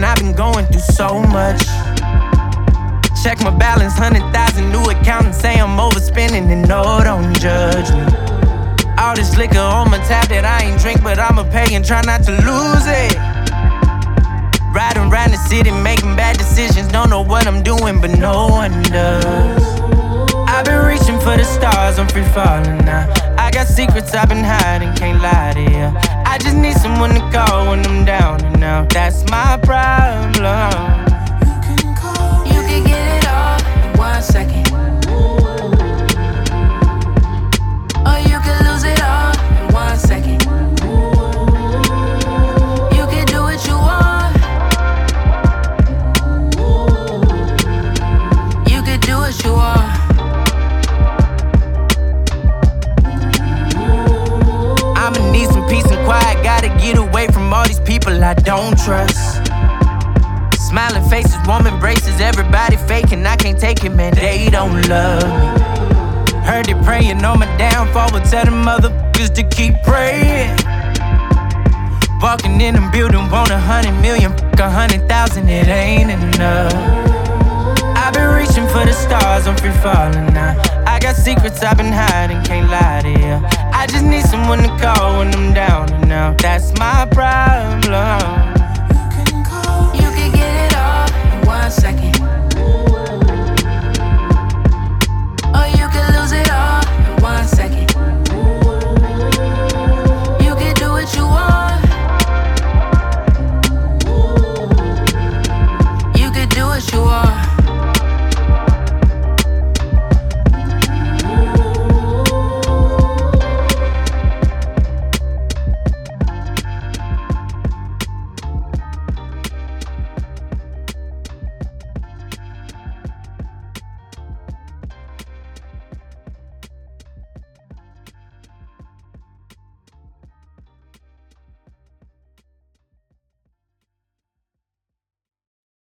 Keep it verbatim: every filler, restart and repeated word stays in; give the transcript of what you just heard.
I've been going through so much. Check my balance, hundred thousand, new accountant say I'm overspending, and no, don't judge me. All this liquor on my tab that I ain't drink, but I'ma pay and try not to lose it. Riding around the city, making bad decisions, don't know what I'm doing, but no one does. I've been reaching for the stars, I'm free falling now. I got secrets I've been hiding, can't lie to you. I just need someone to call when I'm down and out. That's my problem. You can get it all in one second, or you can lose it all in one second. You can do what you want. You can do what you want. I'ma need some peace and quiet, gotta get away from all these people I don't trust. Smiling faces, warm embraces, everybody faking, I can't take it, man, they don't love me. Heard they praying on my downfall, but tell them motherfuckers to keep praying. Walking in the building, want a hundred million, fuck a hundred thousand, it ain't enough. I've been reaching for the stars, I'm free falling now. I got secrets I've been hiding, can't lie to you. I just need someone to call when I'm down and out. That's my problem.